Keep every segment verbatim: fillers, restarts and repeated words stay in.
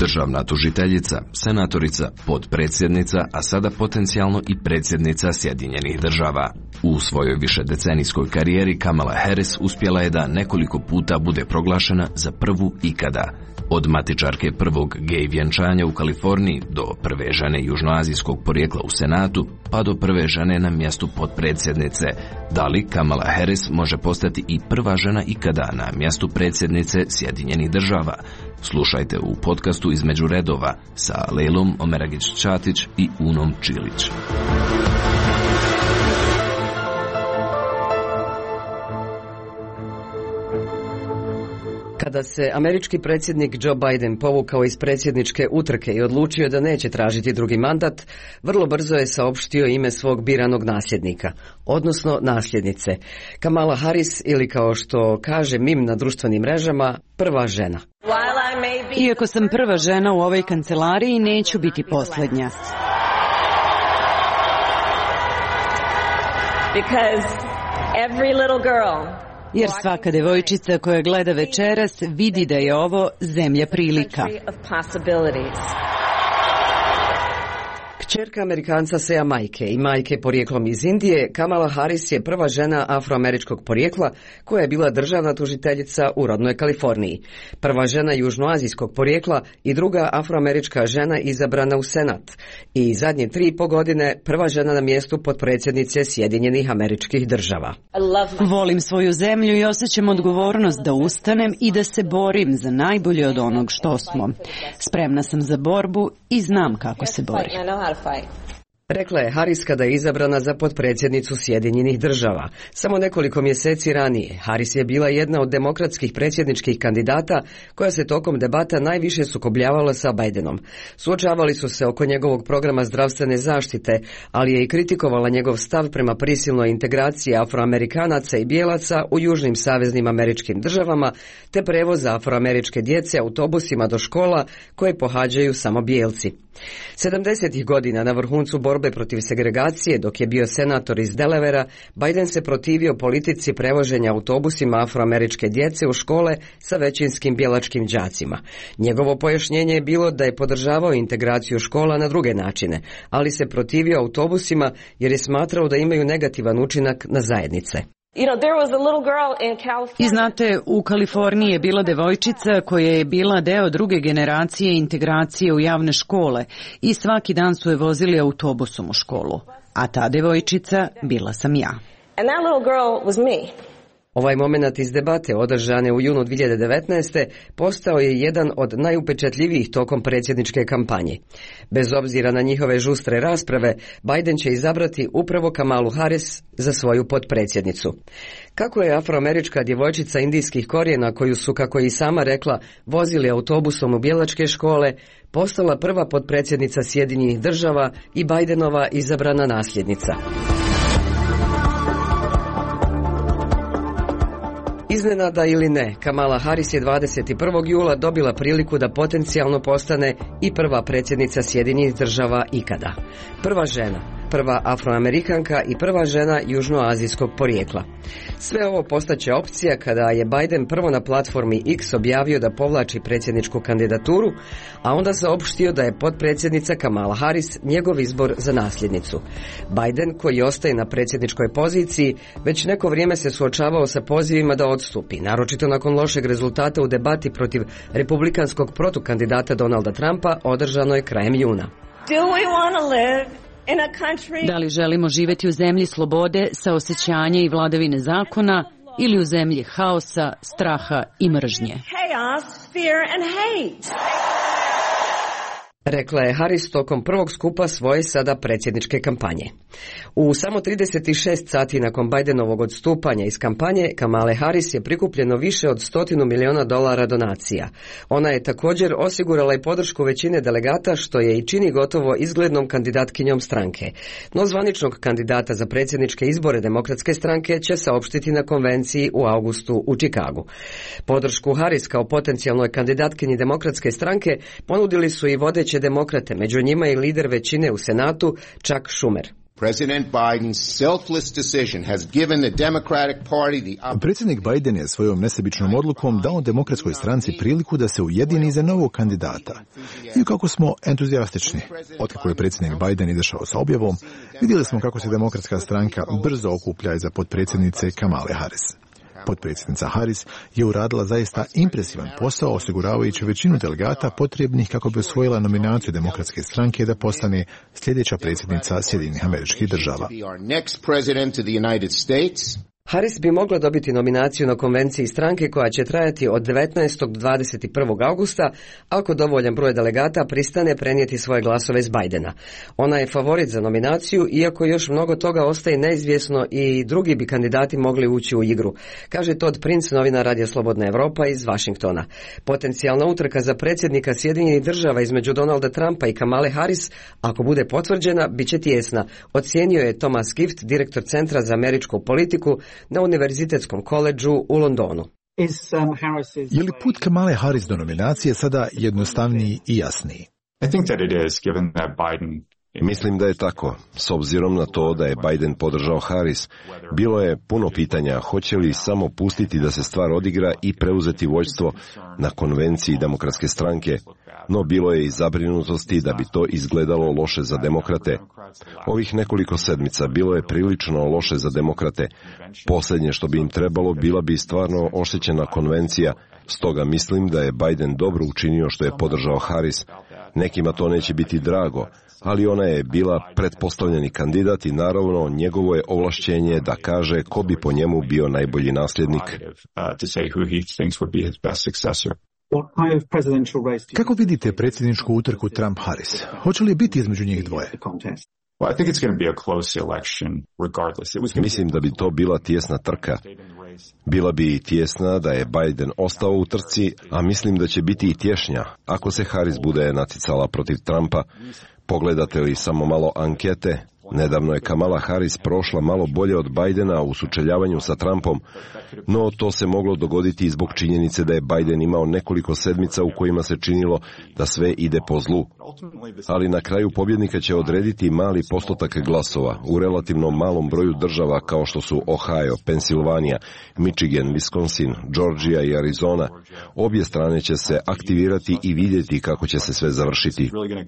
državna tužiteljica, senatorica, potpredsjednica, a sada potencijalno i predsjednica Sjedinjenih država. U svojoj višedecenijskoj karijeri Kamala Harris uspjela je da nekoliko puta bude proglašena za prvu ikada. Od matičarke prvog gej vjenčanja u Kaliforniji do prve žene južnoazijskog porijekla u Senatu, pa do prve žene na mjestu potpredsjednice. Da li Kamala Harris može postati i prva žena ikada na mjestu predsjednice Sjedinjenih država? Slušajte u podcastu Između redova sa Lejlom Omeragić-Čatić i Unom Čilić. Kada se američki predsjednik Joe Biden povukao iz predsjedničke utrke i odlučio da neće tražiti drugi mandat, vrlo brzo je saopštio ime svog biranog nasljednika, odnosno nasljednice, Kamala Harris, ili kao što kaže mim na društvenim mrežama, prva žena. Iako sam prva žena u ovoj kancelariji, neću biti posljednja. Because every little girl Jer svaka devojčica koja gleda večeras vidi da je ovo zemlja prilika. Kćerka Amerikanca sa Jamajke i majke porijeklom iz Indije, Kamala Harris je prva žena afroameričkog porijekla koja je bila državna tužiteljica u rodnoj Kaliforniji. Prva žena južnoazijskog porijekla i druga afroamerička žena izabrana u Senat. I zadnje tri i po godine prva žena na mjestu potpredsjednice Sjedinjenih Američkih država. Volim svoju zemlju i osjećam odgovornost da ustanem i da se borim za najbolje od onog što smo. Spremna sam za borbu i znam kako se bori. Rekla je Harris kada je izabrana za potpredsjednicu Sjedinjenih država. Samo nekoliko mjeseci ranije Harris je bila jedna od demokratskih predsjedničkih kandidata koja se tokom debata najviše sukobljavala sa Bidenom. Suočavali su se oko njegovog programa zdravstvene zaštite, ali je i kritikovala njegov stav prema prisilnoj integraciji afroamerikanaca i bijelaca u južnim saveznim američkim državama, te prevoza afroameričke djece autobusima do škola koje pohađaju samo bijelci. sedamdesetih godina na vrhuncu borbe protiv segregacije, dok je bio senator iz Delavera, Biden se protivio politici prevoženja autobusima afroameričke djece u škole sa većinskim bijelačkim đacima. Njegovo pojašnjenje je bilo da je podržavao integraciju škola na druge načine, ali se protivio autobusima jer je smatrao da imaju negativan učinak na zajednice. I znate, u Kaliforniji je bila devojčica koja je bila deo druge generacije integracije u javne škole i svaki dan su je vozili autobusom u školu. A ta devojčica bila sam ja. And that little girl was me. Ovaj moment iz debate održane u junu dvije hiljade devetnaeste. postao je jedan od najupečatljivijih tokom predsjedničke kampanje. Bez obzira na njihove žustre rasprave, Biden će izabrati upravo Kamalu Harris za svoju potpredsjednicu. Kako je afroamerička djevojčica indijskih korijena, koju su, kako je i sama rekla, vozili autobusom u bijelačke škole, postala prva potpredsjednica Sjedinjenih država i Bidenova izabrana nasljednica. Iznenada ili ne, Kamala Harris je dvadeset prvog jula dobila priliku da potencijalno postane i prva predsjednica Sjedinjenih država ikada. Prva žena, prva afroamerikanka i prva žena južnoazijskog porijekla. Sve ovo postaće opcija kada je Biden prvo na platformi X objavio da povlači predsjedničku kandidaturu, a onda saopštio da je potpredsjednica Kamala Harris njegov izbor za nasljednicu. Biden, koji ostaje na predsjedničkoj poziciji, već neko vrijeme se suočavao sa pozivima da odstupi, naročito nakon lošeg rezultata u debati protiv republikanskog protukandidata Donalda Trumpa održanoj krajem juna. Do we want to live in a country... Da li želimo živjeti u zemlji slobode, saosećanja i vladavine zakona, ili u zemlji haosa, straha i mržnje? Chaos, fear and hate. Rekla je Harris tokom prvog skupa svoje sada predsjedničke kampanje. U samo trideset šest sati nakon Bidenovog odstupanja iz kampanje, Kamale Harris je prikupljeno više od stotinu miliona dolara donacija. Ona je također osigurala i podršku većine delegata, što je i čini gotovo izglednom kandidatkinjom stranke. No zvaničnog kandidata za predsjedničke izbore Demokratske stranke će saopštiti na konvenciji u augustu u Čikagu. Podršku Harris kao potencijalnoj kandidatkinji Demokratske stranke ponudili su i vodeći demokrate, među njima i lider većine u Senatu Chuck Schumer. President Biden's selfless decision has given the Democratic Party the... Predsjednik Biden je svojom nesebičnom odlukom dao demokratskoj stranci priliku da se ujedini za novog kandidata. I kako smo entuzijastični. Otkako je predsjednik Biden izašao sa objavom, vidjeli smo kako se demokratska stranka brzo okuplja iza potpredsjednice Kamale Harris. Potpredsjednica Harris je uradila zaista impresivan posao osiguravajući većinu delegata potrebnih kako bi osvojila nominaciju demokratske stranke da postane sljedeća predsjednica Sjedinjenih Američkih Država. Harris bi mogla dobiti nominaciju na konvenciji stranke koja će trajati od devetnaestog do dvadeset prvog augusta ako dovoljan broj delegata pristane prenijeti svoje glasove iz Bidena. Ona je favorit za nominaciju, iako još mnogo toga ostaje neizvjesno i drugi bi kandidati mogli ući u igru, kaže Todd Prince, novinar Radija Slobodna Evropa iz Vašingtona. Potencijalna utrka za predsjednika Sjedinjenih Država između Donalda Trumpa i Kamale Harris, ako bude potvrđena, bit će tijesna, ocijenio je Thomas Gift, direktor Centra za američku politiku na Univerzitetskom koledžu u Londonu. Je li put Kamale Harris do nominacije sada jednostavniji i jasniji? Mislim da je tako. S obzirom na to da je Biden podržao Harris, bilo je puno pitanja hoće li samo pustiti da se stvar odigra i preuzeti vođstvo na konvenciji demokratske stranke, no bilo je i zabrinutosti da bi to izgledalo loše za demokrate. Ovih nekoliko sedmica bilo je prilično loše za demokrate. Posljednje što bi im trebalo bila bi stvarno oštećena konvencija, stoga mislim da je Biden dobro učinio što je podržao Harris. Nekima to neće biti drago, ali ona je bila pretpostavljeni kandidat i naravno njegovo je ovlašćenje da kaže ko bi po njemu bio najbolji nasljednik. Kako vidite predsjedničku utrku Trump-Harris? Hoće li biti između njih dvoje? Mislim da bi to bila tijesna trka. Bila bi tijesna da je Biden ostao u trci, a mislim da će biti i tješnja ako se Harris bude natjecala protiv Trumpa. Pogledate li samo malo ankete, nedavno je Kamala Harris prošla malo bolje od Bidena u sučeljavanju sa Trumpom, no to se moglo dogoditi i zbog činjenice da je Biden imao nekoliko sedmica u kojima se činilo da sve ide po zlu. Ali na kraju pobjednika će odrediti mali postotak glasova u relativno malom broju država kao što su Ohio, Pensilvanija, Michigan, Wisconsin, Georgia i Arizona. Obje strane će se aktivirati i vidjeti kako će se sve završiti.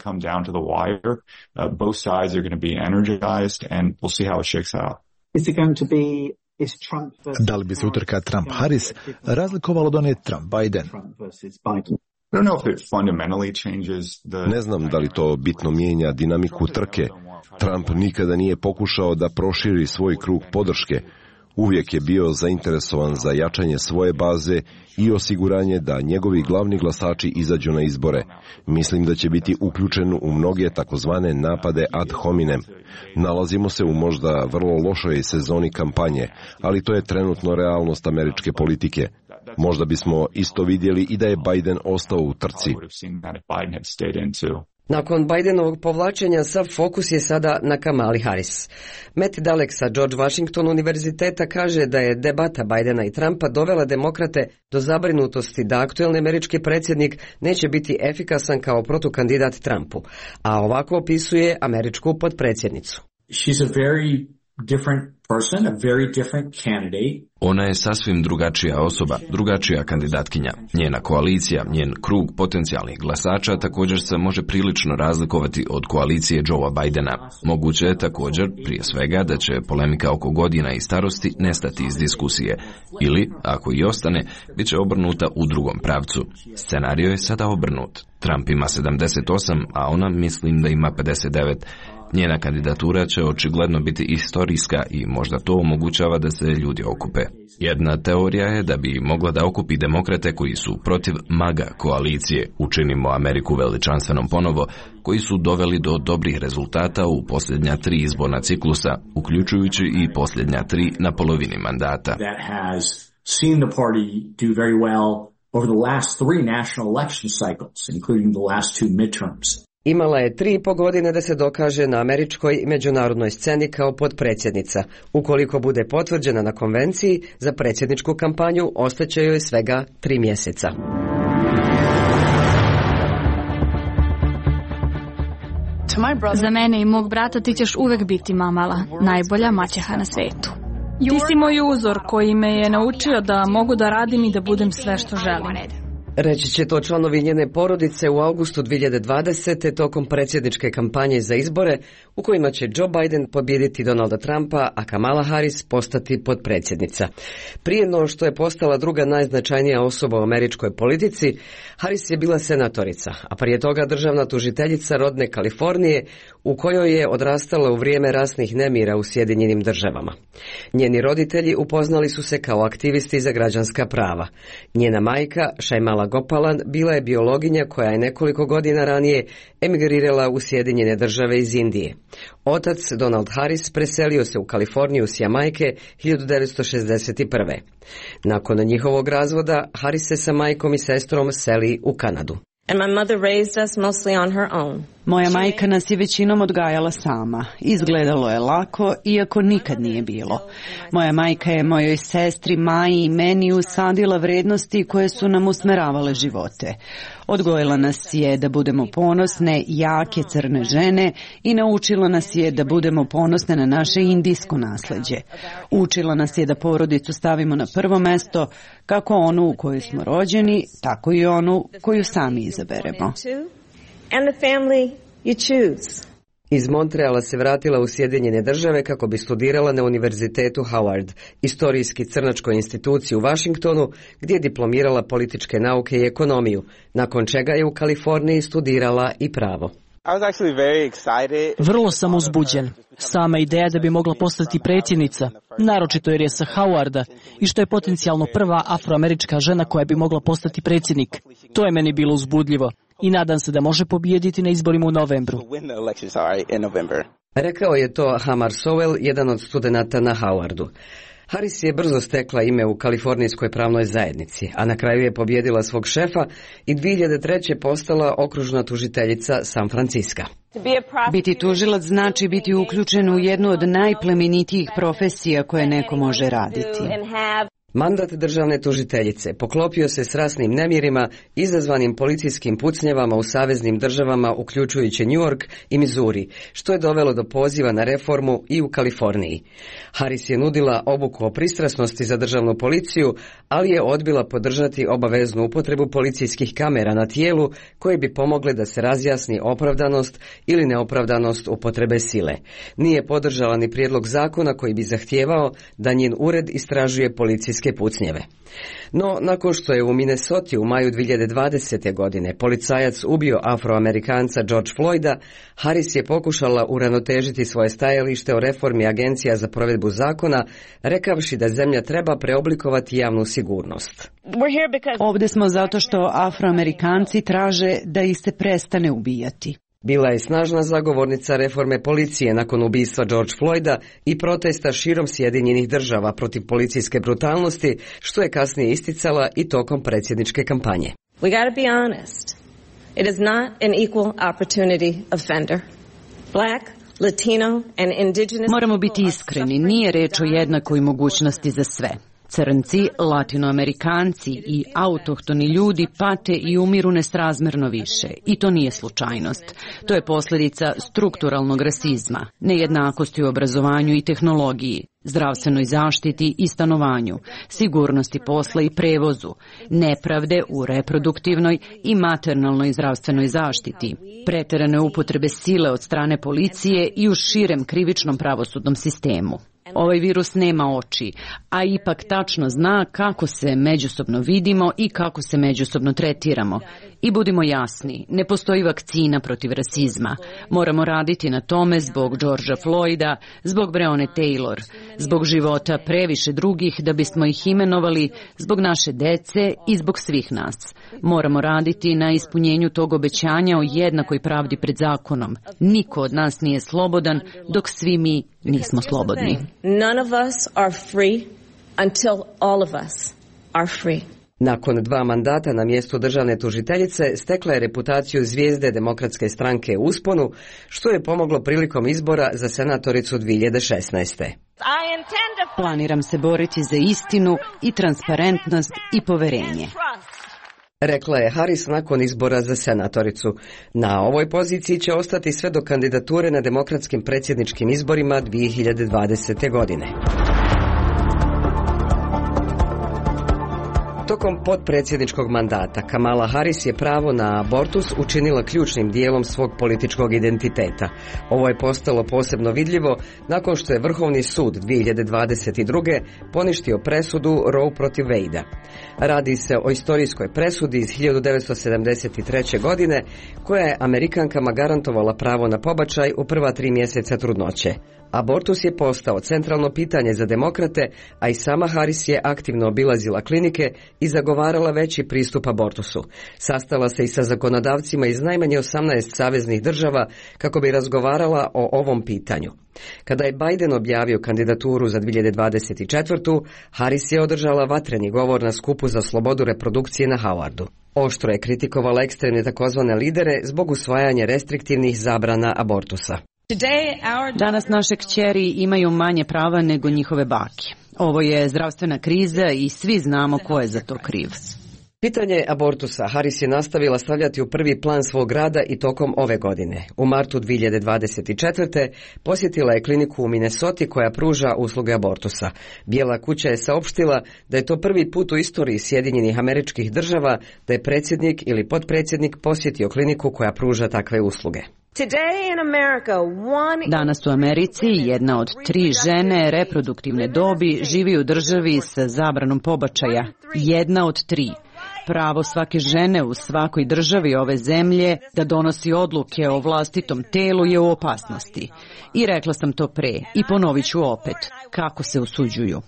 Da li bi se utrka Trump-Harris razlikovala od one Trump-Biden? Ne znam da li to bitno mijenja dinamiku trke. Trump nikada nije pokušao da proširi svoj krug podrške. Uvijek je bio zainteresovan za jačanje svoje baze i osiguranje da njegovi glavni glasači izađu na izbore. Mislim da će biti uključen u mnoge takozvane napade ad hominem. Nalazimo se u možda vrlo lošoj sezoni kampanje, ali to je trenutno realnost američke politike. Možda bismo isto vidjeli i da je Biden ostao u trci. Nakon Bidenovog povlačenja sav fokus je sada na Kamali Harris. Matt Dalek sa George Washington univerziteta kaže da je debata Bidena i Trumpa dovela demokrate do zabrinutosti da aktuelni američki predsjednik neće biti efikasan kao protukandidat Trumpu, a ovako opisuje američku potpredsjednicu. She's a very different person, a very different candidate. Ona je sasvim drugačija osoba, drugačija kandidatkinja. Njena koalicija, njen krug potencijalnih glasača također se može prilično razlikovati od koalicije Joea Bidena. Moguće je također, prije svega, da će polemika oko godina i starosti nestati iz diskusije. Ili, ako i ostane, bit će obrnuta u drugom pravcu. Scenario je sada obrnut. Trump ima sedamdeset osam, a ona mislim da ima pedeset devet. Njena kandidatura će očigledno biti istorijska i možda to omogućava da se ljudi okupe. Jedna teorija je da bi mogla da okupi demokrate koji su protiv MAGA koalicije, Učinimo Ameriku veličanstvenom ponovo, koji su doveli do dobrih rezultata u posljednja tri izborna ciklusa, uključujući i posljednja tri na polovini mandata. Over the last three national election cycles, including the last two midterms. Imala je tri i po godine da se dokaže na američkoj i međunarodnoj sceni kao potpredsjednica. Ukoliko bude potvrđena na konvenciji, za predsjedničku kampanju ostaće joj svega tri mjeseca. Za mene i mog brata ti ćeš uvek biti mamala, najbolja maćeha na svetu. Ti si moj uzor koji me je naučio da mogu da radim i da budem sve što želim. Reći će to članovi njene porodice u avgustu dvije hiljade dvadesete tokom predsjedničke kampanje za izbore u kojima će Joe Biden pobijediti Donalda Trumpa, a Kamala Harris postati potpredsjednica. Prije no što je postala druga najznačajnija osoba u američkoj politici, Harris je bila senatorica, a prije toga državna tužiteljica rodne Kalifornije u kojoj je odrastala u vrijeme rasnih nemira u Sjedinjenim državama. Njeni roditelji upoznali su se kao aktivisti za građanska prava. Njena majka, Shaimala Gopalan, bila je biologinja koja je nekoliko godina ranije emigrirala u Sjedinjene države iz Indije. Otac, Donald Harris, preselio se u Kaliforniju s Jamajke hiljadu devetsto šezdeset prve. Nakon njihovog razvoda, Harris se sa majkom i sestrom seli u Kanadu. And my mother raised us mostly on her own. Moja majka nas je većinom odgajala sama. Izgledalo je lako, iako nikad nije bilo. Moja majka je mojoj sestri, Maji i meni usadila vrednosti koje su nam usmeravale živote. Odgojila nas je da budemo ponosne, jake crne žene i naučila nas je da budemo ponosne na naše indijsko nasleđe. Učila nas je da porodicu stavimo na prvo mesto, kako onu u kojoj smo rođeni, tako i onu koju sami izaberemo. And the family you choose. Iz Montreala se vratila u Sjedinjene države kako bi studirala na Univerzitetu Howard, istorijski crnačkoj instituciji u Washingtonu, gdje je diplomirala političke nauke i ekonomiju, nakon čega je u Kaliforniji studirala i pravo. Vrlo sam uzbuđen. Sama ideja da bi mogla postati predsjednica, naročito jer je sa Howarda i što je potencijalno prva afroamerička žena koja bi mogla postati predsjednik. To je meni bilo uzbudljivo i nadam se da može pobijediti na izborima u novembru. Rekao je to Hamar Sowell, jedan od studenata na Howardu. Harris je brzo stekla ime u kalifornijskoj pravnoj zajednici, a na kraju je pobijedila svog šefa i dvije hiljade treće postala okružna tužiteljica San Franciska. Biti tužilac znači biti uključen u jednu od najplemenitijih profesija koje neko može raditi. Mandat državne tužiteljice poklopio se s rasnim nemirima izazvanim policijskim pucnjavama u saveznim državama uključujući New York i Missouri, što je dovelo do poziva na reformu i u Kaliforniji. Harris je nudila obuku o pristrasnosti za državnu policiju, ali je odbila podržati obaveznu upotrebu policijskih kamera na tijelu koje bi pomogle da se razjasni opravdanost ili neopravdanost upotrebe sile. Nije podržala ni prijedlog zakona koji bi zahtijevao da njen ured istražuje policijske pucnjeve. No, nakon što je u Minnesoti u maju dvije hiljade dvadesete. godine policajac ubio Afroamerikanca George Floyda, Harris je pokušala uravnotežiti svoje stajalište o reformi agencija za provedbu zakona, rekavši da zemlja treba preoblikovati javnu sigurnost. Ovdje smo zato što Afroamerikanci traže da ih se prestane ubijati. Bila je snažna zagovornica reforme policije nakon ubistva George Floyda i protesta širom Sjedinjenih država protiv policijske brutalnosti, što je kasnije isticala i tokom predsjedničke kampanje. We got to be honest. It is not an equal opportunity offender. Black, Latino and indigenous... Moramo biti iskreni, nije reč o jednakoj mogućnosti za sve. Crnci, latinoamerikanci i autohtoni ljudi pate i umiru nesrazmjerno više. I to nije slučajnost. To je posljedica strukturalnog rasizma, nejednakosti u obrazovanju i tehnologiji, zdravstvenoj zaštiti i stanovanju, sigurnosti posla i prevozu, nepravde u reproduktivnoj i maternalnoj zdravstvenoj zaštiti, pretjerane upotrebe sile od strane policije i u širem krivičnom pravosudnom sistemu. Ovaj virus nema oči, a ipak tačno zna kako se međusobno vidimo i kako se međusobno tretiramo. I budimo jasni, ne postoji vakcina protiv rasizma. Moramo raditi na tome zbog Georgea Floyda, zbog Breonna Taylor, zbog života previše drugih da bismo ih imenovali, zbog naše dece i zbog svih nas. Moramo raditi na ispunjenju tog obećanja o jednakoj pravdi pred zakonom. Niko od nas nije slobodan dok svi mi nismo slobodni. None of us are free until all of us are free. Nakon dva mandata na mjestu državne tužiteljice stekla je reputaciju zvijezde demokratske stranke u usponu, što je pomoglo prilikom izbora za senatoricu dvije hiljade šesnaeste. Planiram se boriti za istinu i transparentnost i poverenje. Rekla je Harris nakon izbora za senatoricu. Na ovoj poziciji će ostati sve do kandidature na demokratskim predsjedničkim izborima dvije hiljade dvadesete. godine. Tokom potpredsjedničkog mandata Kamala Harris je pravo na abortus učinila ključnim dijelom svog političkog identiteta. Ovo je postalo posebno vidljivo nakon što je Vrhovni sud dvije hiljade dvadeset druge poništio presudu Roe protiv Wade-a. Radi se o istorijskoj presudi iz hiljadu devetsto sedamdeset treće. godine koja je Amerikankama garantovala pravo na pobačaj u prva tri mjeseca trudnoće. Abortus je postao centralno pitanje za demokrate, a i sama Harris je aktivno obilazila klinike i zagovarala veći pristup abortusu. Sastala se i sa zakonodavcima iz najmanje osamnaest saveznih država kako bi razgovarala o ovom pitanju. Kada je Biden objavio kandidaturu za dvije hiljade dvadeset četvrtu. Harris je održala vatreni govor na skupu za slobodu reprodukcije na Howardu. Oštro je kritikovala ekstremne takozvane lidere zbog usvajanja restriktivnih zabrana abortusa. Danas naše kćeri imaju manje prava nego njihove bake. Ovo je zdravstvena kriza i svi znamo ko je za to kriv. Pitanje abortusa Harris je nastavila stavljati u prvi plan svog rada i tokom ove godine. U martu dvije hiljade dvadeset četvrte. posjetila je kliniku u Minnesoti koja pruža usluge abortusa. Bijela kuća je saopštila da je to prvi put u istoriji Sjedinjenih Američkih Država da je predsjednik ili potpredsjednik posjetio kliniku koja pruža takve usluge. Danas u Americi jedna od tri žene reproduktivne dobi živi u državi sa zabranom pobačaja. Jedna od tri. Pravo svake žene u svakoj državi ove zemlje da donosi odluke o vlastitom telu je u opasnosti. I rekla sam to pre i ponovit ću opet. Kako se usuđuju?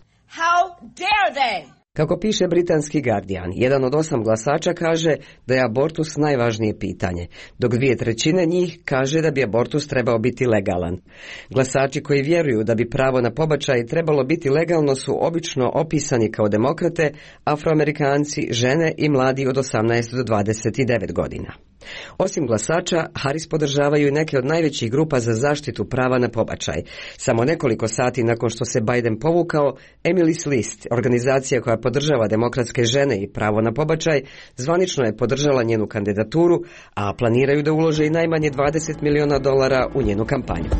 Kako piše britanski Guardian, jedan od osam glasača kaže da je abortus najvažnije pitanje, dok dvije trećine njih kaže da bi abortus trebao biti legalan. Glasači koji vjeruju da bi pravo na pobačaj trebalo biti legalno su obično opisani kao demokrate, Afroamerikanci, žene i mladi od osamnaest do dvadeset devet godina. Osim glasača, Harris podržavaju i neke od najvećih grupa za zaštitu prava na pobačaj. Samo nekoliko sati nakon što se Biden povukao, Emily's List, organizacija koja podržava demokratske žene i pravo na pobačaj, zvanično je podržala njenu kandidaturu, a planiraju da ulože i najmanje dvadeset miliona dolara u njenu kampanju.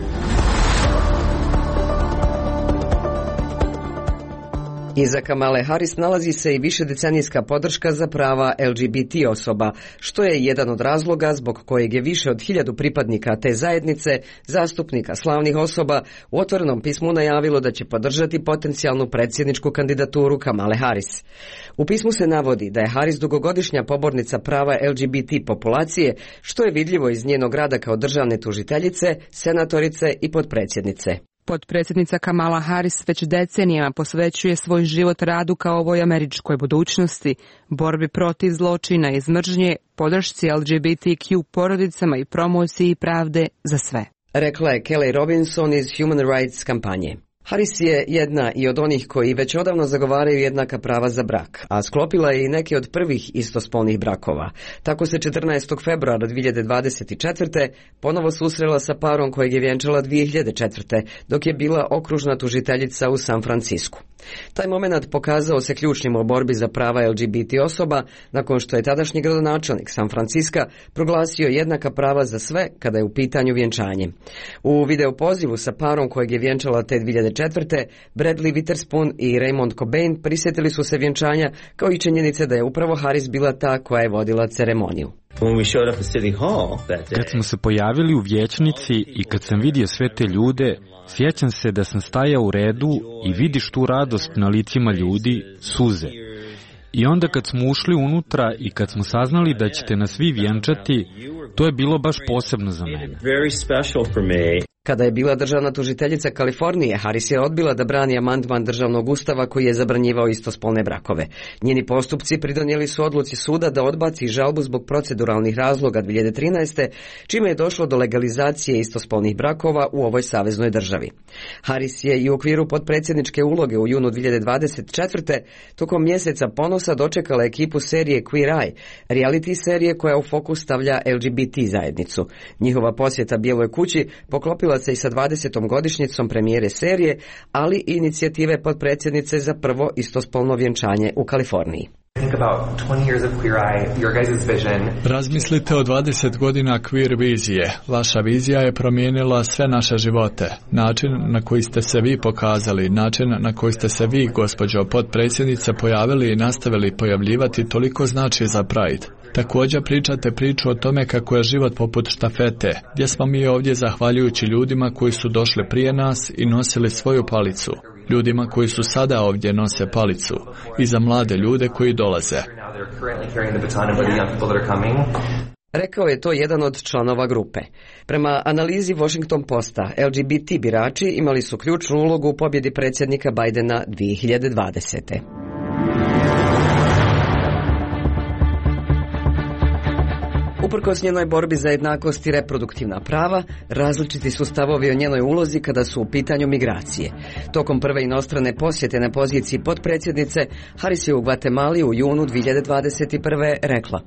Iza Kamale Harris nalazi se i višedecenijska podrška za prava L G B T osoba, što je jedan od razloga zbog kojeg je više od hiljadu pripadnika te zajednice, zastupnika slavnih osoba, u otvorenom pismu najavilo da će podržati potencijalnu predsjedničku kandidaturu Kamale Harris. U pismu se navodi da je Harris dugogodišnja pobornica prava L G B T populacije, što je vidljivo iz njenog rada kao državne tužiteljice, senatorice i potpredsjednice. Potpredsjednica Kamala Harris već decenijama posvećuje svoj život radu kao ovoj američkoj budućnosti, borbi protiv zločina i mržnje, podršci L G B T Q porodicama i promociji pravde za sve. Rekla je Kelly Robinson iz Human Rights kampanje. Harris je jedna i od onih koji već odavno zagovaraju jednaka prava za brak, a sklopila je i neke od prvih istospolnih brakova. Tako se četrnaestog februara dvije hiljade dvadeset četvrte. ponovo susrela sa parom kojeg je vjenčala dvije hiljade četvrte. dok je bila okružna tužiteljica u San Francisku. Taj moment pokazao se ključnim u borbi za prava L G B T osoba nakon što je tadašnji gradonačelnik San Francisca proglasio jednaka prava za sve kada je u pitanju vjenčanje. U video pozivu sa parom kojeg je vjenčala te dvije hiljade četvrte. Bradley Witherspoon i Raymond Cobain prisjetili su se vjenčanja kao i činjenice da je upravo Harris bila ta koja je vodila ceremoniju. Kad smo se pojavili u vijećnici i kad sam vidio sve te ljude, sjećam se da sam stajao u redu i vidiš tu radost na licima ljudi, suze. I onda kad smo ušli unutra i kad smo saznali da ćete nas svi vjenčati, to je bilo baš posebno za mene. Kada je bila državna tužiteljica Kalifornije, Harris je odbila da brani amandman državnog ustava koji je zabranjivao istospolne brakove. Njeni postupci pridonijeli su odluci suda da odbaci žalbu zbog proceduralnih razloga dvije hiljade trinaeste. čime je došlo do legalizacije istospolnih brakova u ovoj saveznoj državi. Harris je i u okviru potpredsjedničke uloge u junu dvije hiljade dvadeset četvrte. tokom mjeseca ponosa dočekala ekipu serije Queer Eye, reality serije koja u fokus stavlja L G B T zajednicu. Njihova posjeta Bijeloj kući poklopila povezala se i sa dvadesetom godišnjicom premijere serije, ali i inicijative potpredsjednice za prvo istospolno vjenčanje u Kaliforniji. Razmislite o dvadeset godina queer vizije. Vaša vizija je promijenila sve naše živote. Način na koji ste se vi pokazali, način na koji ste se vi, gospođo potpredsjednice, pojavili i nastavili pojavljivati toliko znači za Pride. Također pričate priču o tome kako je život poput štafete, gdje smo mi ovdje zahvaljujući ljudima koji su došli prije nas i nosili svoju palicu. Ljudima koji su sada ovdje nose palicu i za mlade ljude koji dolaze. Rekao je to jedan od članova grupe. Prema analizi Washington Posta, L G B T birači imali su ključnu ulogu u pobjedi predsjednika Bidena dvije hiljade dvadesete. Uprkos njenoj borbi za jednakost i reproduktivna prava, različiti su stavovi o njenoj ulozi kada su u pitanju migracije. Tokom prve inostrane posjete na poziciji potpredsjednice, Harris je u Gvatemali u junu dvije hiljade dvadeset prve rekla: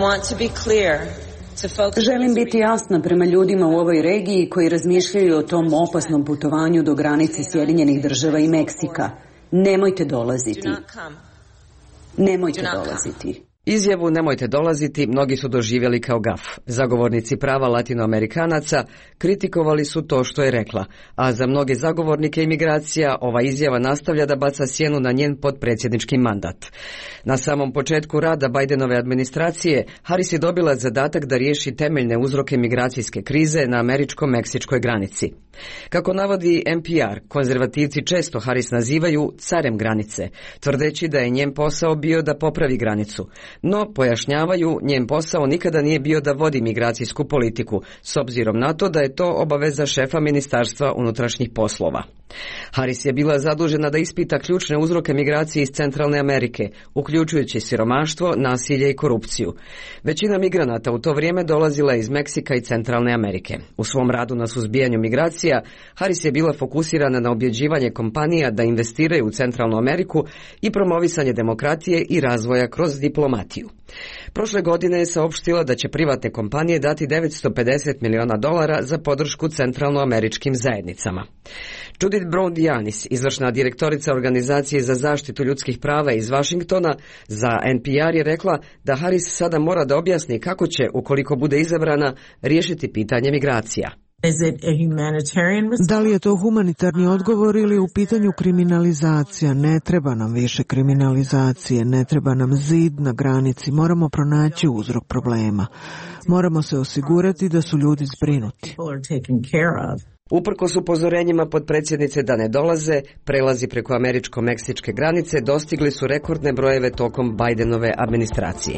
Želim biti jasna prema ljudima u ovoj regiji koji razmišljaju o tom opasnom putovanju do granice Sjedinjenih Država i Meksika. Nemojte dolaziti. Nemojte dolaziti. Izjavu "nemojte dolaziti" mnogi su doživjeli kao gaf. Zagovornici prava latinoamerikanaca kritikovali su to što je rekla, a za mnoge zagovornike imigracija ova izjava nastavlja da baca sjenu na njen potpredsjednički mandat. Na samom početku rada Bidenove administracije, Harris je dobila zadatak da riješi temeljne uzroke migracijske krize na američko-meksičkoj granici. Kako navodi N P R, konzervativci često Harris nazivaju carem granice, tvrdeći da je njen posao bio da popravi granicu. No, pojašnjavaju, njen posao nikada nije bio da vodi migracijsku politiku, s obzirom na to da je to obaveza šefa Ministarstva unutrašnjih poslova. Harris je bila zadužena da ispita ključne uzroke migracije iz Centralne Amerike, uključujući siromaštvo, nasilje i korupciju. Većina migranata u to vrijeme dolazila je iz Meksika i Centralne Amerike. U svom radu na suzbijanju migracija, Harris je bila fokusirana na objeđivanje kompanija da investiraju u Centralnu Ameriku i promovisanje demokratije i razvoja kroz diplomatiju. Prošle godine je saopštila da će privatne kompanije dati devetsto pedeset miliona dolara za podršku centralnoameričkim zajednicama. Judith Brown-Dianis, izvršna direktorica Organizacije za zaštitu ljudskih prava iz Washingtona, za N P R je rekla da Harris sada mora da objasni kako će, ukoliko bude izabrana, riješiti pitanje migracija. Da li je to humanitarni odgovor ili u pitanju kriminalizacija? Ne treba nam više kriminalizacije, ne treba nam zid na granici, moramo pronaći uzrok problema. Moramo se osigurati da su ljudi zbrinuti. Uprkos upozorenjima potpredsjednice da ne dolaze, prelazi preko američko-meksičke granice dostigli su rekordne brojeve tokom Bidenove administracije.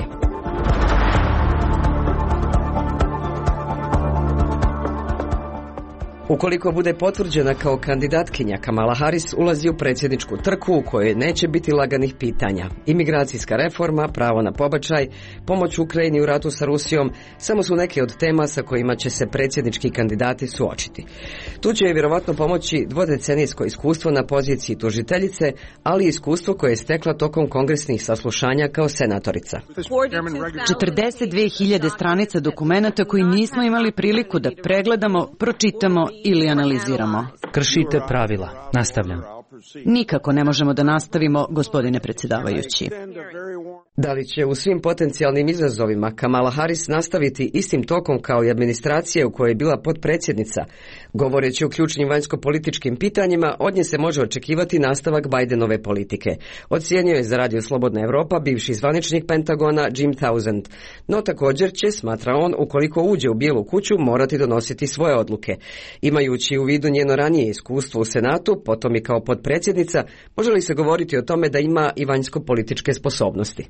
Ukoliko bude potvrđena kao kandidatkinja, Kamala Harris ulazi u predsjedničku trku u kojoj neće biti laganih pitanja. Imigracijska reforma, pravo na pobačaj, pomoć Ukrajini u ratu sa Rusijom samo su neke od tema sa kojima će se predsjednički kandidati suočiti. Tu će je vjerovatno pomoći dvodecenijsko iskustvo na poziciji tužiteljice, ali i iskustvo koje je stekla tokom kongresnih saslušanja kao senatorica. četrdeset dve hiljade stranica dokumenata koji nismo imali priliku da pregledamo, pročitamo ili analiziramo. Kršite pravila. Nastavljam. Nikako ne možemo da nastavimo, gospodine predsjedavajući. Da li će u svim potencijalnim izazovima Kamala Harris nastaviti istim tokom kao i administracija u kojoj je bila potpredsjednica? Govoreći o ključnim vanjsko-političkim pitanjima, od nje se može očekivati nastavak Bidenove politike. Ocijenio je za Radio Slobodna Evropa bivši zvaničnik Pentagona Jim Townsend. No također će, smatra on, ukoliko uđe u Bijelu kuću, morati donositi svoje odluke. Imajući u vidu njeno ranije iskustvo u Senatu, potom i kao potpredsjednica, može li se govoriti o tome da ima i vanjsko-političke sposobnosti?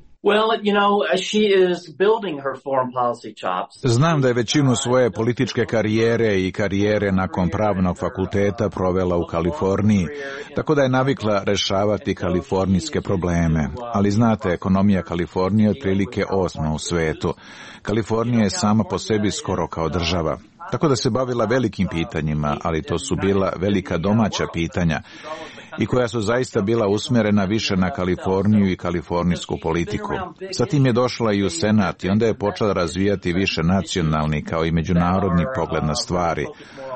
Znam da je većinu svoje političke karijere i karijere nakon pravnog fakulteta provela u Kaliforniji, tako da je navikla rešavati kalifornijske probleme. Ali znate, ekonomija Kalifornije je otprilike osma u svetu. Kalifornija je sama po sebi skoro kao država. Tako da se bavila velikim pitanjima, ali to su bila velika domaća pitanja i koja su zaista bila usmjerena više na Kaliforniju i kalifornijsku politiku. Zatim je došla i u Senat i onda je počela razvijati više nacionalni kao i međunarodni pogled na stvari.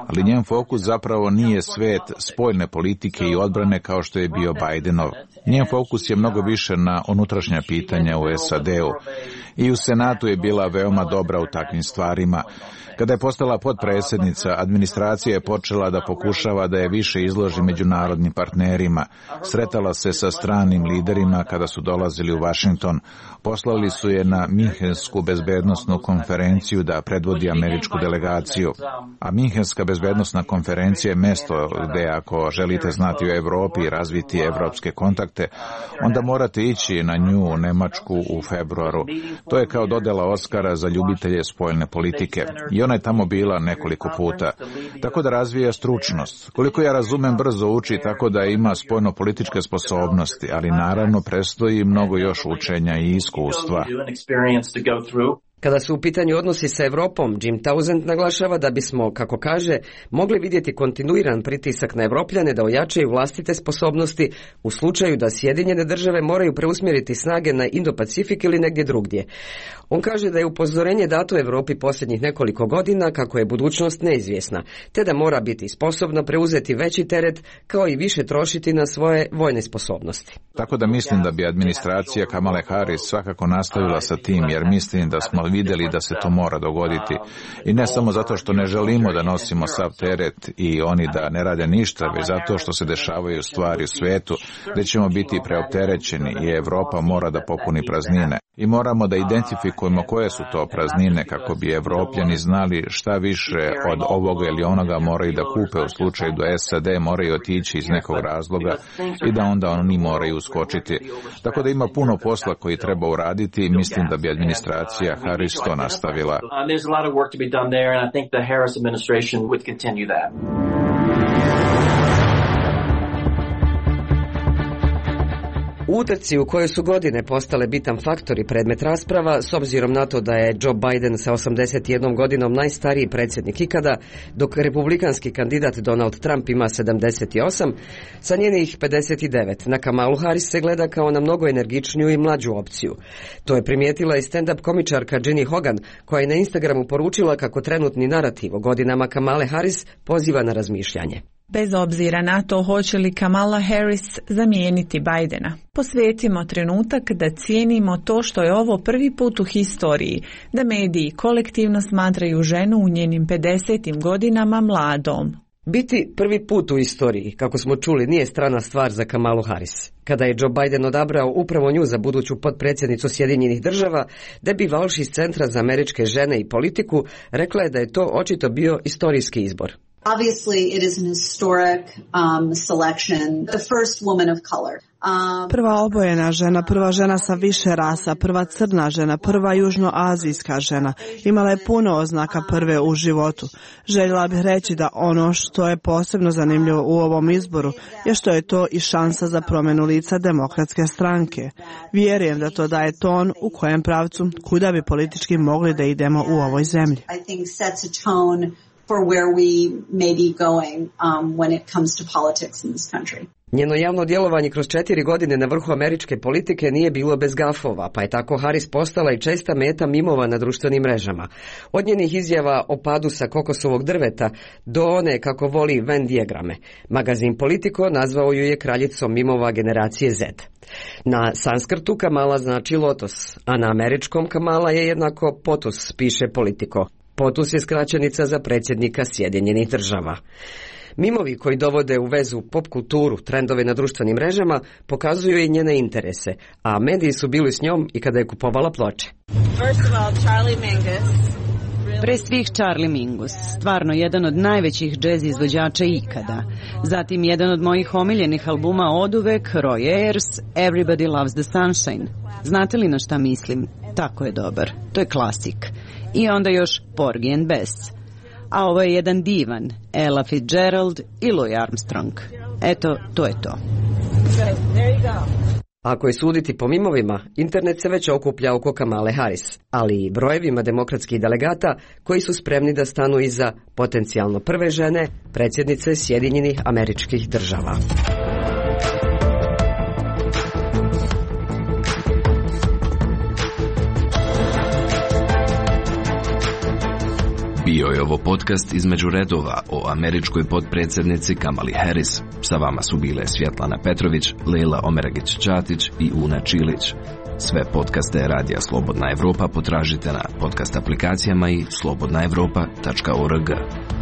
ali njen fokus zapravo nije svet spoljne politike i odbrane kao što je bio Bidenov. Njen fokus je mnogo više na unutrašnja pitanja u S A D-u. I u Senatu je bila veoma dobra u takvim stvarima. Kada je postala potpredsjednica, administracija je počela da pokušava da je više izloži međunarodnim partnerima. Sretala se sa stranim liderima kada su dolazili u Washington. Poslali su je na Minhensku bezbednosnu konferenciju da predvodi američku delegaciju. A Minhenska bezbednosna konferencija je mesto gde ako želite znati o Evropi i razviti evropske kontakte, onda morate ići na nju u Nemačku u februaru. To je kao dodela Oskara za ljubitelje spoljne politike. I ona je tamo bila nekoliko puta. Tako da razvija stručnost. Koliko ja razumem, brzo uči tako da ima spoljno-političke sposobnosti, ali naravno predstoji mnogo još učenja i iskustva. Kada su u pitanju odnosi sa Evropom, Jim Townsend naglašava da bismo, kako kaže, mogli vidjeti kontinuiran pritisak na Evropljane da ojačaju vlastite sposobnosti u slučaju da Sjedinjene države moraju preusmjeriti snage na Indo-Pacifik ili negdje drugdje. On kaže da je upozorenje dato Evropi posljednjih nekoliko godina kako je budućnost neizvjesna, te da mora biti sposobna preuzeti veći teret kao i više trošiti na svoje vojne sposobnosti. Tako da mislim da bi administracija Kamale Harris svakako nastavila sa tim, jer mislim da smo vidjeli da se to mora dogoditi. I ne samo zato što ne želimo da nosimo sav teret i oni da ne rade ništa, već zato što se dešavaju stvari u svijetu gdje ćemo biti preopterećeni i Evropa mora da popuni praznine. I moramo da identifikujemo koje su to praznine kako bi Evropljani znali šta više od ovoga ili onoga moraju da kupe u slučaju da S A D moraju otići iz nekog razloga i da onda oni moraju uskočiti. Tako da ima puno posla koji treba uraditi i mislim da bi administracija Harris to nastavila. U utrci u kojoj su godine postale bitan faktor i predmet rasprava, s obzirom na to da je Joe Biden sa osamdeset jednom godinom najstariji predsjednik ikada, dok republikanski kandidat Donald Trump ima sedamdeset osam, sa njenih pedeset devet na Kamalu Harris se gleda kao na mnogo energičniju i mlađu opciju. To je primijetila i stand-up komičarka Ginny Hogan, koja je na Instagramu poručila kako trenutni narativ o godinama Kamale Harris poziva na razmišljanje. Bez obzira na to hoće li Kamala Harris zamijeniti Bidena, posvetimo trenutak da cijenimo to što je ovo prvi put u historiji, da mediji kolektivno smatraju ženu u njenim pedesetim godinama mladom. Biti prvi put u istoriji, kako smo čuli, nije strana stvar za Kamalu Harris. Kada je Joe Biden odabrao upravo nju za buduću potpredsjednicu Sjedinjenih država, Debbie Walsh iz Centra za američke žene i politiku rekla je da je to očito bio istorijski izbor. Obviously, it is an historic um, selection, the first woman of color. Um, prva obojena žena, prva žena sa više rasa, prva crna žena, prva južnoazijska žena. Imala je puno oznaka prve u životu. Željela bih reći da ono što je posebno zanimljivo u ovom izboru je što je to i šansa za promjenu lica demokratske stranke. Vjerujem da to daje ton u kojem pravcu kuda bi politički mogli da idemo u ovoj zemlji. I think sets a tone for where we may be going um, when it comes to politics in this country. Njeno javno djelovanje kroz četiri godine na vrhu američke politike nije bilo bez gafova, pa je tako Harris postala i česta meta mimova na društvenim mrežama. Od njenih izjava o padu sa kokosovog drveta do one kako voli Venn dijagrame. Magazin Politico nazvao ju je kraljicom mimova generacije Z. Na sanskrtu Kamala znači lotos, a na američkom Kamala je jednako potus, piše Politico. Potus je skraćenica za predsjednika Sjedinjenih država. Mimovi koji dovode u vezu pop kulturu, trendove na društvenim mrežama, pokazuju i njene interese, a mediji su bili s njom i kada je kupovala ploče. Pre svih Charlie Mingus, stvarno jedan od najvećih džez izvođača ikada. Zatim jedan od mojih omiljenih albuma oduvek, Roy Ayers, Everybody Loves the Sunshine. Znate li na šta mislim? Tako je dobar. To je klasik. I onda još Porgy and Bess. A ovo je jedan divan, Ella Fitzgerald i Louis Armstrong. Eto, to je to. Ako je suditi po mimovima, internet se već okuplja oko Kamale Harris, ali i brojevima demokratskih delegata koji su spremni da stanu iza potencijalno prve žene, predsjednice Sjedinjenih Američkih Država. Bio je ovo podcast između redova o američkoj potpredsjednici Kamali Harris. Sa vama su bile Svjetlana Petrović, Lejla Omeragić-Ćatić i Una Čilić. Sve podcaste Radija Slobodna Evropa potražite na podcast aplikacijama i slobodna evropa tačka org.